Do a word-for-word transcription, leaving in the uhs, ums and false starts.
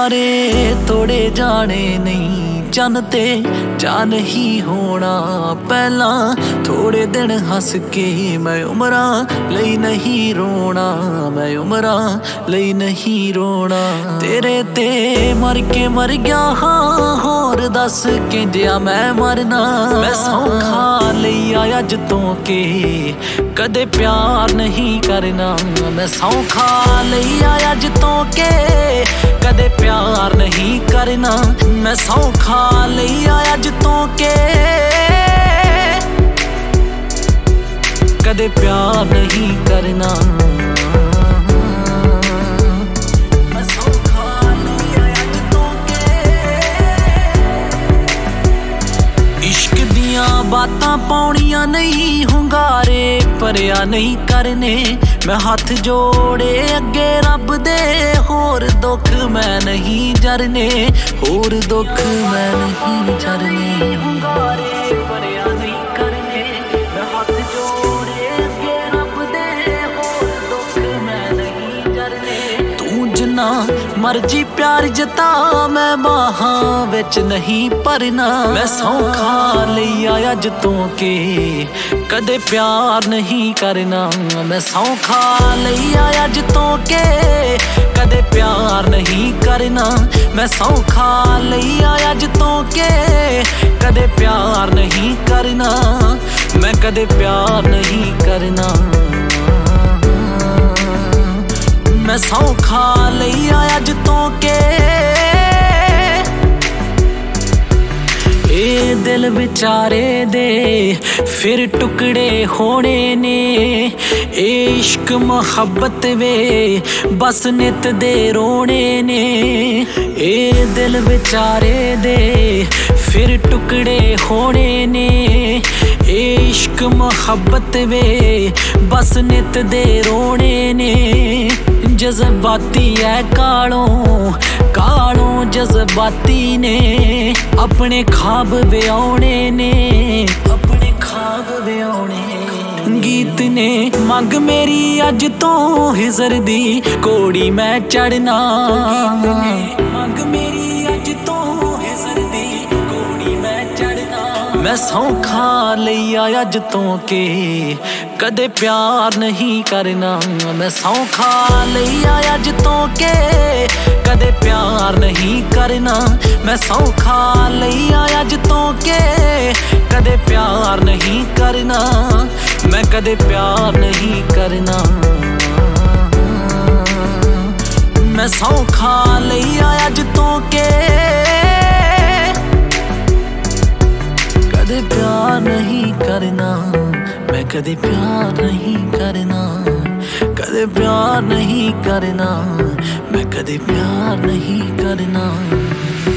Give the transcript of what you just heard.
यारे तोड़े जाने नहीं चन ते जा नहीं होना पहला थोड़े दिन हस के मैं उमरा लई नहीं रोना मैं उमरा लई नहीं रोना तेरे ते मर के मर गया हाँ होर दस के जिया मैं मरना मैं सौखा लई आया जतों के कदे प्यार नहीं करना मैं सौखा लई आया जतों के कदे प्यार नहीं करना मैं सौखा लई आया जतों के कदे प्यार नहीं करना मैं सौखा लई आया जतों के इश्क दियां बातां पाउणियां नहीं हुंगारे भरिया नहीं करने मैं हाथ जोड़े अगे रब दे होर दुख मैं नहीं जरने होर दुख मैं नहीं जरने हुंगारे भरिया नहीं करने मैं हाथ जोड़े अगे रब दे होर दुख मैं नहीं जरने तू जिन्ना मर्जी प्यार जता मैं बाहां विच नहीं भरना मैं सौखा लई आया जतों के कदे प्यार नहीं करना मैं सौखा लई आया जतों के कदे प्यार नहीं करना मैं सौखा लई आया जतों के कदे प्यार नहीं करना मैं कदे प्यार नहीं करना मैं सौखा लई आया जतों के ए दिल बेचारे दे फिर टुकड़े होने ने ए इश्क मोहब्बत वे बस नित दे रोने ने ए दिल बेचारे दे फिर टुकड़े होने ने ए इश्क मोहब्बत वे बस नित दे रोने ने जज्बाती है कालों कालों जज्बाती ने अपने ख्वाब व्याउने ने अपने ख्वाब व्याउने गीत ने मंग मेरी अज तो हिजर दी कोड़ी मैं चढ़ना मंग मेरी अज तो हिजर दी कोड़ी मैं चढ़ना मैं सौखा लई आया जतों के कदे प्यार नहीं करना मैं सौखा लई आया जतों के कदे प्यार नहीं करना मैं सौखा लई आया जतों के कदे प्यार नहीं करना मैं कदे प्यार नहीं करना मैं सौखा लई आया जतों के कदे प्यार नहीं करना मैं कदे प्यार नहीं करना कदे प्यार नहीं करना मैं कदे प्यार नहीं करना।